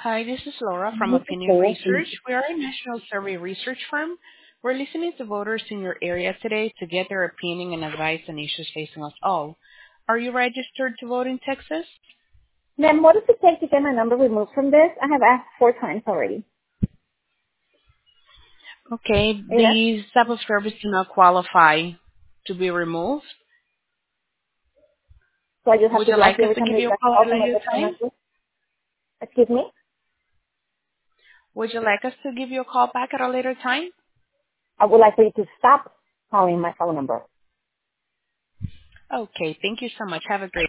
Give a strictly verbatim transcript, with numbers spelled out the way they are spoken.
Hi, this is Laura from This is Opinion Laura. Research. We are a national survey research firm. We're listening to voters in your area today to get their opinion and advice on issues facing us all. Are you registered to vote in Texas? Ma'am, what does it take to get my number removed from this? I have asked four times already. Okay, Are you there? these type of service do not qualify to be removed. So I just have Would to you go like through us every to time give they you a get call calls at a and I later get my time? number? Excuse me? Would you like us to give you a call back at a later time? I would like for you to stop calling my phone number. Okay, thank you so much. Have a great